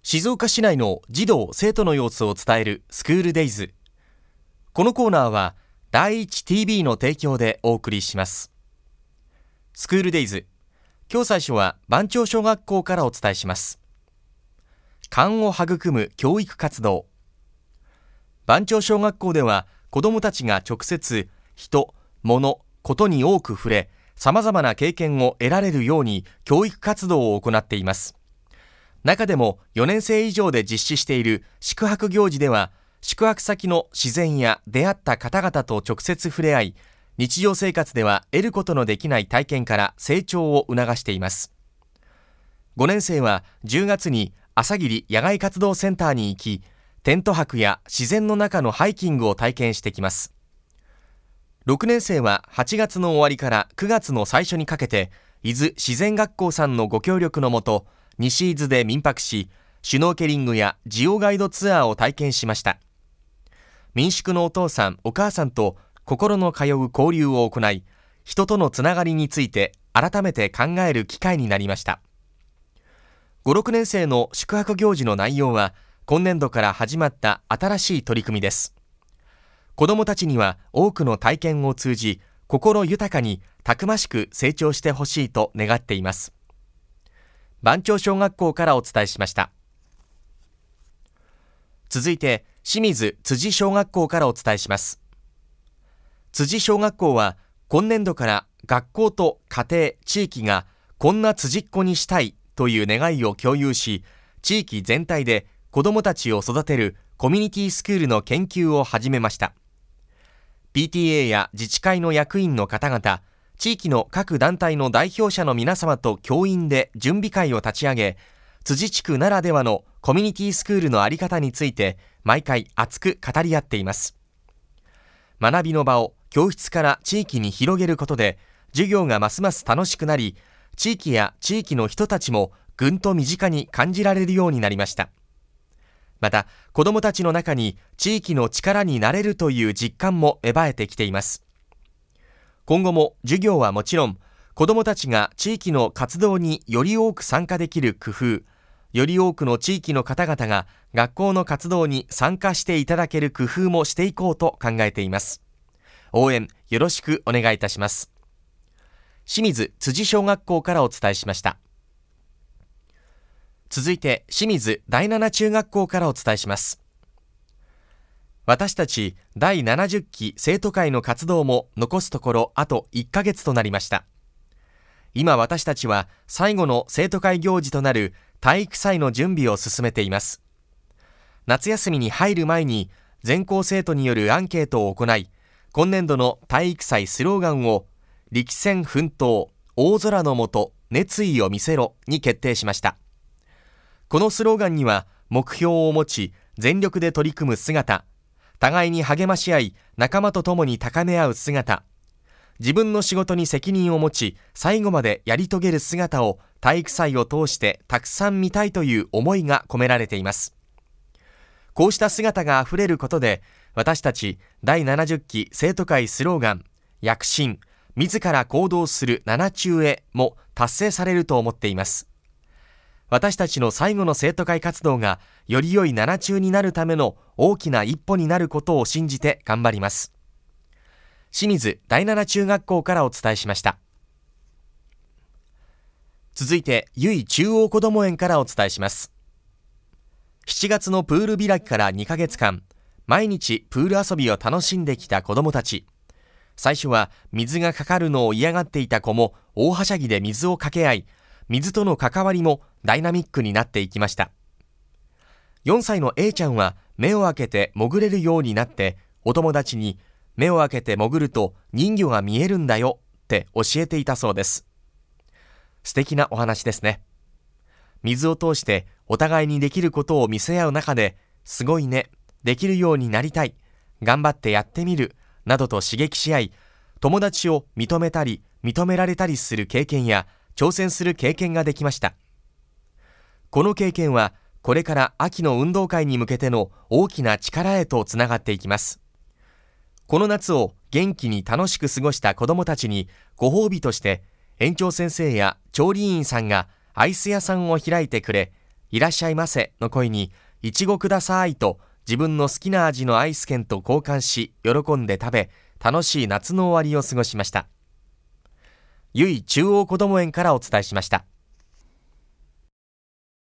静岡市内の児童生徒の様子を伝えるスクールデイズ。このコーナーは第一 TV の提供でお送りします。スクールデイズ、今日最初は番町小学校からお伝えします。勘を育む教育活動。番町小学校では子どもたちが直接人、物、ことに多く触れ、様々な経験を得られるように教育活動を行っています。中でも4年生以上で実施している宿泊行事では、宿泊先の自然や出会った方々と直接触れ合い、日常生活では得ることのできない体験から成長を促しています。5年生は10月に朝霧野外活動センターに行き、テント泊や自然の中のハイキングを体験してきます。6年生は8月の終わりから9月の最初にかけて、伊豆自然学校さんのご協力のもと、西伊豆で民泊し、シュノーケリングやジオガイドツアーを体験しました。民宿のお父さん、お母さんと心の通う交流を行い、人とのつながりについて改めて考える機会になりました。5、6年生の宿泊行事の内容は、今年度から始まった新しい取り組みです。子どもたちには多くの体験を通じ、心豊かにたくましく成長してほしいと願っています。番町小学校からお伝えしました。続いて、清水辻小学校からお伝えします。辻小学校は、今年度から学校と家庭、地域がこんな辻っ子にしたいという願いを共有し、地域全体で子どもたちを育てるコミュニティスクールの研究を始めました。PTA や自治会の役員の方々、地域の各団体の代表者の皆様と教員で準備会を立ち上げ、辻地区ならではのコミュニティスクールのあり方について毎回熱く語り合っています。学びの場を教室から地域に広げることで、授業がますます楽しくなり、地域や地域の人たちもぐんと身近に感じられるようになりました。また、子どもたちの中に地域の力になれるという実感も芽生えてきています。今後も授業はもちろん、子どもたちが地域の活動により多く参加できる工夫、より多くの地域の方々が学校の活動に参加していただける工夫もしていこうと考えています。応援よろしくお願いいたします。清水辻小学校からお伝えしました。続いて、清水第七中学校からお伝えします。私たち第70期生徒会の活動も残すところあと1ヶ月となりました。今私たちは最後の生徒会行事となる体育祭の準備を進めています。夏休みに入る前に全校生徒によるアンケートを行い、今年度の体育祭スローガンを力戦奮闘、大空の下、熱意を見せろに決定しました。このスローガンには目標を持ち全力で取り組む姿、互いに励まし合い仲間と共に高め合う姿、自分の仕事に責任を持ち最後までやり遂げる姿を体育祭を通してたくさん見たいという思いが込められています。こうした姿があふれることで、私たち第70期生徒会スローガン、躍進、自ら行動する7中へも達成されると思っています。私たちの最後の生徒会活動がより良い7中になるための大きな一歩になることを信じて頑張ります。清水第七中学校からお伝えしました。続いて、由比中央こども園からお伝えします。7月のプール開きから2ヶ月間、毎日プール遊びを楽しんできた子どもたち。最初は水がかかるのを嫌がっていた子も大はしゃぎで水をかけ合い、水との関わりもダイナミックになっていきました。4歳の A ちゃんは目を開けて潜れるようになって、お友達に目を開けて潜ると人魚が見えるんだよって教えていたそうです。素敵なお話ですね。水を通してお互いにできることを見せ合う中で、すごいね、できるようになりたい、頑張ってやってみる、などと刺激し合い、友達を認めたり認められたりする経験や挑戦する経験ができました。この経験はこれから秋の運動会に向けての大きな力へとつながっていきます。この夏を元気に楽しく過ごした子どもたちにご褒美として、園長先生や調理員さんがアイス屋さんを開いてくれ、 いらっしゃいませの声に、いちごくださいと自分の好きな味のアイス券と交換し、喜んで食べ、楽しい夏の終わりを過ごしました。由比中央こども園からお伝えしました。